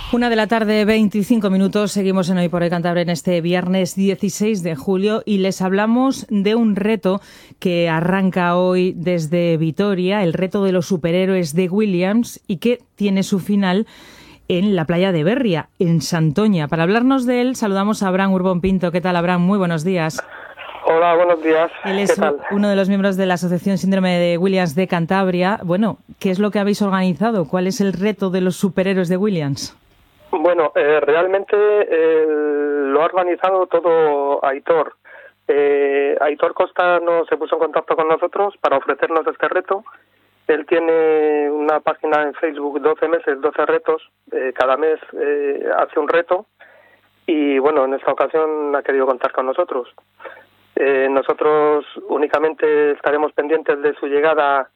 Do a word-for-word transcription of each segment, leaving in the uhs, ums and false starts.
Una de la tarde, veinticinco minutos. Seguimos en Hoy por Hoy Cantabria en este viernes dieciséis de julio y les hablamos de un reto que arranca hoy desde Vitoria, el reto de los superhéroes de Williams, y que tiene su final en la playa de Berria, en Santoña. Para hablarnos de él, saludamos a Abraham Urbón Pinto. ¿Qué tal, Abraham? Muy buenos días. Hola, buenos días. Él es ¿Qué tal? uno de los miembros de la Asociación Síndrome de Williams de Cantabria. Bueno, ¿qué es lo que habéis organizado? ¿Cuál es el reto de los superhéroes de Williams? Bueno, eh, realmente eh, lo ha organizado todo Aitor. Eh, Aitor Costa no se puso en contacto con nosotros para ofrecernos este reto. Él tiene una página en Facebook, doce meses, doce retos. Eh, cada mes eh, hace un reto y, bueno, en esta ocasión ha querido contar con nosotros. Eh, nosotros únicamente estaremos pendientes de su llegada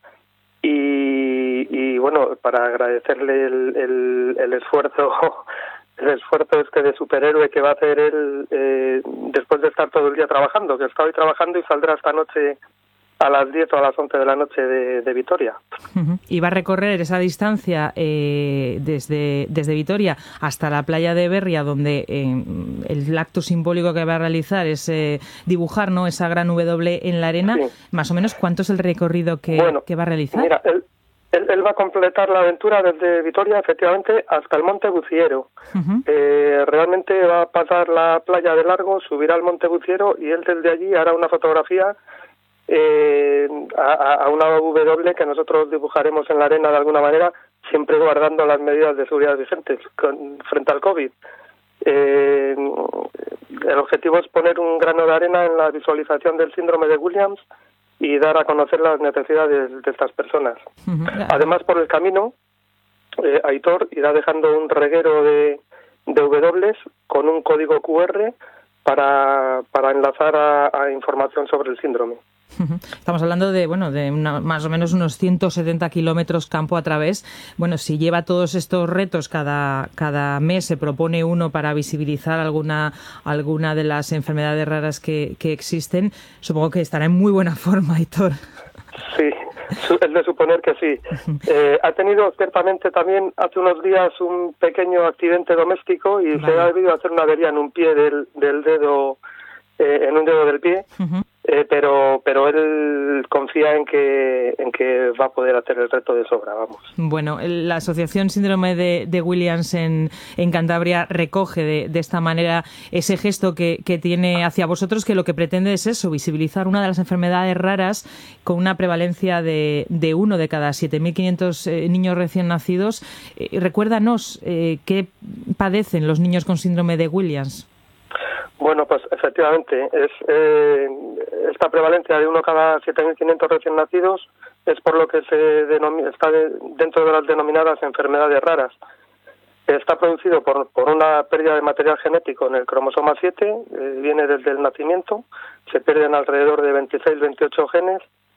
y, y bueno, para agradecerle el, el, el esfuerzo el esfuerzo este de superhéroe que va a hacer él eh, después de estar todo el día trabajando, que está hoy trabajando y saldrá esta noche a las diez o a las once de la noche de, de Vitoria. Uh-huh. Y va a recorrer esa distancia eh, desde, desde Vitoria hasta la playa de Berria, donde eh, el acto simbólico que va a realizar es eh, dibujar, ¿no?, esa gran W en la arena. Sí. Más o menos, ¿cuánto es el recorrido que, bueno, que va a realizar? Mira, él, él, él va a completar la aventura desde Vitoria, efectivamente, hasta el Monte Buciero. Uh-huh. Eh, realmente va a pasar la playa de largo, subirá al Monte Buciero y él desde allí hará una fotografía Eh, a, a una W que nosotros dibujaremos en la arena de alguna manera, siempre guardando las medidas de seguridad vigentes con, frente al COVID. Eh, el objetivo es poner un grano de arena en la visualización del síndrome de Williams y dar a conocer las necesidades de estas personas. Uh-huh. Además, por el camino, eh, Aitor irá dejando un reguero de, de W con un código Q R para, para enlazar a, a información sobre el síndrome. Estamos hablando de, bueno, de una, más o menos unos ciento setenta kilómetros campo a través. Bueno, si lleva todos estos retos, cada, cada mes se propone uno para visibilizar alguna, alguna de las enfermedades raras que, que existen, supongo que estará en muy buena forma, Aitor. Sí, es de suponer que sí. Eh, ha tenido ciertamente también hace unos días un pequeño accidente doméstico y vale. Se ha debido hacer una avería en un pie del, del dedo, eh, en un dedo del pie. Uh-huh. Eh, pero pero él confía en que en que va a poder hacer el reto de sobra, vamos. Bueno, la Asociación Síndrome de, de Williams en, en Cantabria recoge de, de esta manera ese gesto que, que tiene hacia vosotros, que lo que pretende es eso, visibilizar una de las enfermedades raras con una prevalencia de, de uno de cada siete mil quinientos eh, niños recién nacidos. Eh, recuérdanos eh, qué padecen los niños con síndrome de Williams. Bueno, pues efectivamente, es eh, esta prevalencia de uno cada siete mil quinientos recién nacidos es por lo que se denomina, está de, dentro de las denominadas enfermedades raras. Está producido por, por una pérdida de material genético en el cromosoma siete, eh, viene desde el nacimiento, se pierden alrededor de veintiséis veintiocho genes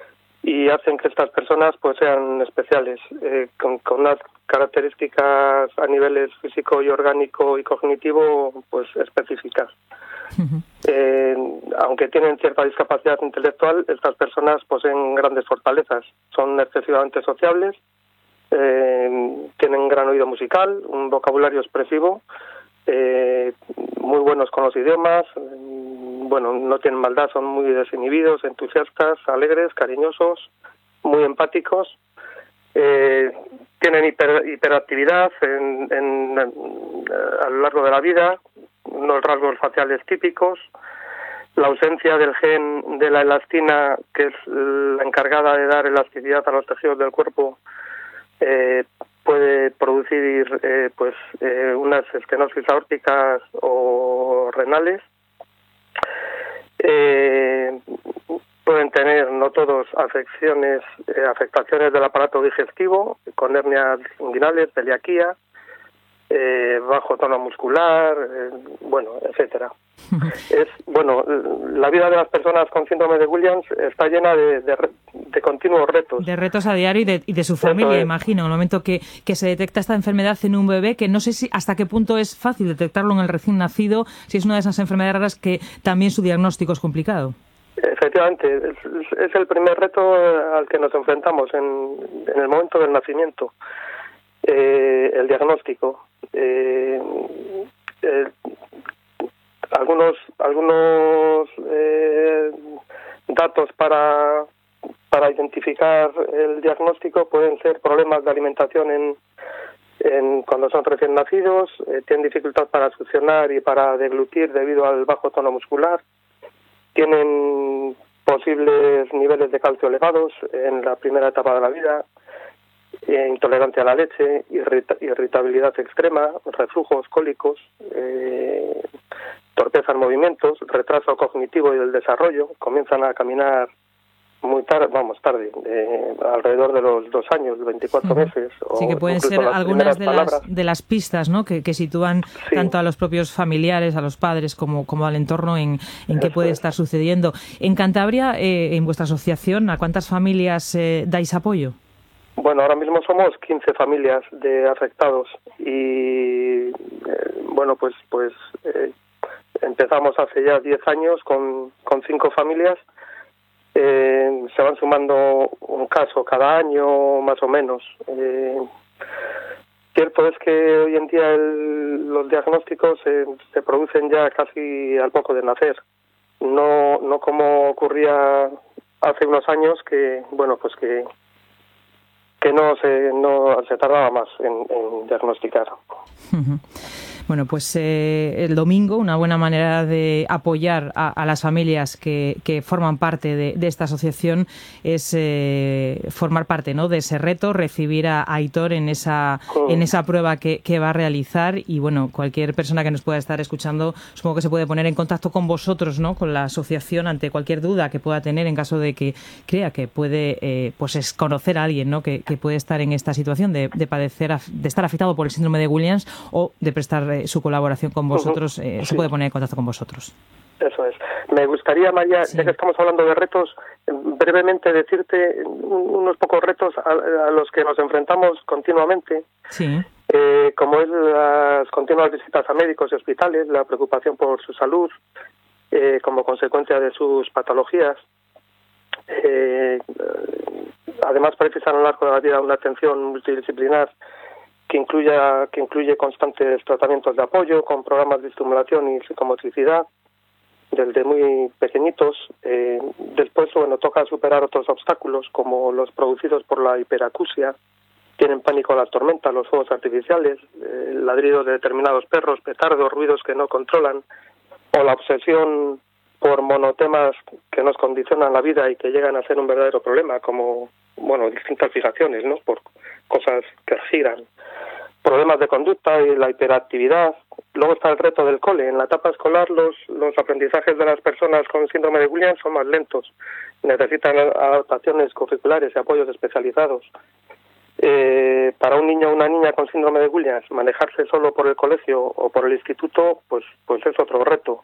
y hacen que estas personas pues sean especiales, eh, con, con unas características a niveles físico y orgánico y cognitivo pues específicas. Uh-huh. Eh, aunque tienen cierta discapacidad intelectual, estas personas poseen grandes fortalezas, son excesivamente sociables, eh, tienen gran oído musical, un vocabulario expresivo, eh, muy buenos con los idiomas, eh, bueno, no tienen maldad, son muy desinhibidos, entusiastas, alegres, cariñosos, muy empáticos, eh, tienen hiper, hiperactividad en, en, en, a lo largo de la vida, unos rasgos faciales típicos, la ausencia del gen de la elastina, que es la encargada de dar elasticidad a los tejidos del cuerpo, eh, puede producir eh, pues eh, unas estenosis aórticas o renales. Eh, pueden tener, no todos, afecciones, eh, afectaciones del aparato digestivo, con hernias inguinales, celiaquía, eh, bajo tono muscular, eh, bueno, etcétera. Es bueno, la vida de las personas con síndrome de Williams está llena de, de, de continuos retos. De retos a diario y de, y de su familia, imagino. En el momento que, que se detecta esta enfermedad en un bebé, que no sé si hasta qué punto es fácil detectarlo en el recién nacido, si es una de esas enfermedades raras que también su diagnóstico es complicado. Efectivamente, es, es el primer reto al que nos enfrentamos en, en el momento del nacimiento. Eh, el diagnóstico. Eh, eh, algunos algunos eh, datos para para identificar el diagnóstico pueden ser problemas de alimentación en, en cuando son recién nacidos, eh, tienen dificultad para succionar y para deglutir debido al bajo tono muscular, tienen posibles niveles de calcio elevados en la primera etapa de la vida, eh, intolerancia a la leche, irrita- irritabilidad extrema, reflujos, cólicos, eh, torpeza en movimientos, retraso cognitivo y del desarrollo, comienzan a caminar muy tarde, vamos, tarde, eh, alrededor de los dos años, veinticuatro uh-huh. meses. Sí, que pueden ser algunas de las, de las pistas, ¿no?, que, que sitúan sí. tanto a los propios familiares, a los padres, como, como al entorno en, en qué puede es. estar sucediendo. En Cantabria, eh, en vuestra asociación, ¿a cuántas familias eh, dais apoyo? Bueno, ahora mismo somos quince familias de afectados y, eh, bueno, pues pues eh, empezamos hace ya diez años con, con cinco familias. Eh, se van sumando un caso cada año, más o menos. Eh, cierto es que hoy en día el, los diagnósticos se, se producen ya casi al poco de nacer. No no como ocurría hace unos años, que bueno pues que que no se no se tardaba más en, en diagnosticar. Uh-huh. Bueno, pues eh, el domingo, una buena manera de apoyar a, a las familias que, que forman parte de, de esta asociación es eh, formar parte, ¿no?, de ese reto, recibir a, a Aitor en esa oh. en esa prueba que, que va a realizar. Y bueno, cualquier persona que nos pueda estar escuchando, supongo que se puede poner en contacto con vosotros, ¿no?, con la asociación, ante cualquier duda que pueda tener en caso de que crea que puede eh, pues es conocer a alguien, ¿no?, que, que puede estar en esta situación de, de padecer, de estar afectado por el síndrome de Williams, o de prestar su colaboración con vosotros, eh, sí. se puede poner en contacto con vosotros. Eso es. Me gustaría, María, sí. ya que estamos hablando de retos, brevemente decirte unos pocos retos a, a los que nos enfrentamos continuamente, sí. eh, como es las continuas visitas a médicos y hospitales, la preocupación por su salud, eh, como consecuencia de sus patologías. Eh, además, precisan a lo largo de la vida una atención multidisciplinar que incluya que incluye constantes tratamientos de apoyo con programas de estimulación y psicomotricidad desde muy pequeñitos. Eh, después, bueno, toca superar otros obstáculos como los producidos por la hiperacusia. Tienen pánico a las tormentas, los fuegos artificiales, eh, el ladrido de determinados perros, petardos, ruidos que no controlan, o la obsesión por monotemas que nos condicionan la vida y que llegan a ser un verdadero problema, como, bueno, distintas fijaciones, ¿no?, por cosas que giran. Problemas de conducta y la hiperactividad. Luego está el reto del cole. En la etapa escolar los, los aprendizajes de las personas con síndrome de Williams son más lentos. Necesitan adaptaciones curriculares y apoyos especializados. Eh, para un niño o una niña con síndrome de Williams, manejarse solo por el colegio o por el instituto, pues, pues es otro reto.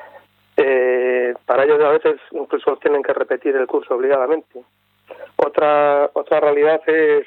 Eh, para ellos a veces incluso tienen que repetir el curso obligadamente. Otra, otra realidad es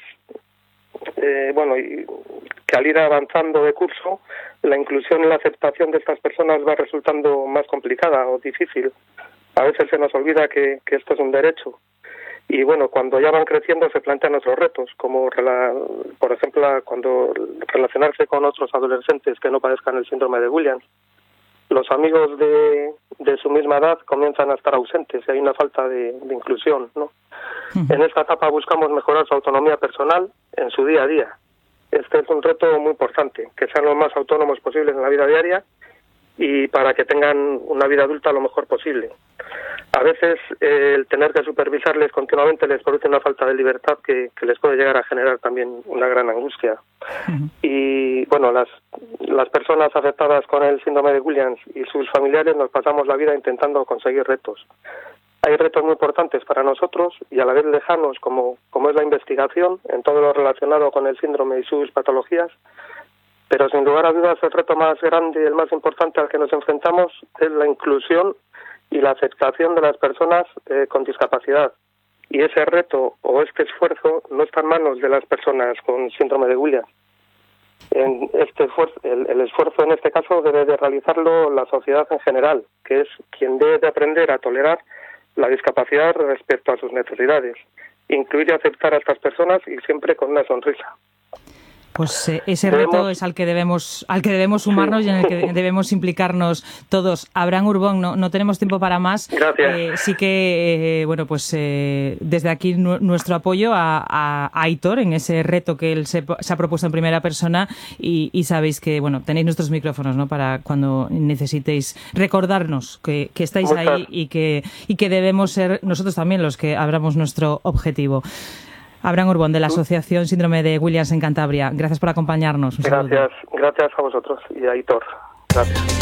Eh, bueno, y que al ir avanzando de curso, la inclusión y la aceptación de estas personas va resultando más complicada o difícil. A veces se nos olvida que, que esto es un derecho. Y bueno, cuando ya van creciendo se plantean otros retos, como por ejemplo cuando relacionarse con otros adolescentes que no padezcan el síndrome de Williams. Los amigos de, de su misma edad comienzan a estar ausentes y hay una falta de, de inclusión, ¿no? En esta etapa buscamos mejorar su autonomía personal en su día a día. Este es un reto muy importante, que sean lo más autónomos posibles en la vida diaria y para que tengan una vida adulta lo mejor posible. A veces eh, el tener que supervisarles continuamente les produce una falta de libertad que, que les puede llegar a generar también una gran angustia. Uh-huh. Y bueno, las, las personas afectadas con el síndrome de Williams y sus familiares nos pasamos la vida intentando conseguir retos. Hay retos muy importantes para nosotros y a la vez lejanos, como, como es la investigación en todo lo relacionado con el síndrome y sus patologías, pero sin lugar a dudas el reto más grande y el más importante al que nos enfrentamos es la inclusión y la aceptación de las personas eh, con discapacidad. Y ese reto o este esfuerzo no está en manos de las personas con síndrome de Williams. En este esfuerzo, el, el esfuerzo en este caso debe de realizarlo la sociedad en general, que es quien debe de aprender a tolerar la discapacidad respecto a sus necesidades, incluir y aceptar a estas personas y siempre con una sonrisa. Pues eh, ese debemos, reto es al que debemos al que debemos sumarnos sí. y en el que debemos implicarnos todos. Abraham Urbón, no, no tenemos tiempo para más. Gracias. Eh, sí que, eh, bueno, pues eh, desde aquí nu- nuestro apoyo a, a, a Aitor en ese reto que él se, se ha propuesto en primera persona y, y sabéis que, bueno, tenéis nuestros micrófonos, ¿no? Para cuando necesitéis recordarnos que, que estáis Muchas. ahí y que, y que debemos ser nosotros también los que abramos nuestro objetivo. Abraham Urbón, de la Asociación Síndrome de Williams en Cantabria. Gracias por acompañarnos. Un gracias, saludo. Gracias a vosotros y a Aitor. Gracias.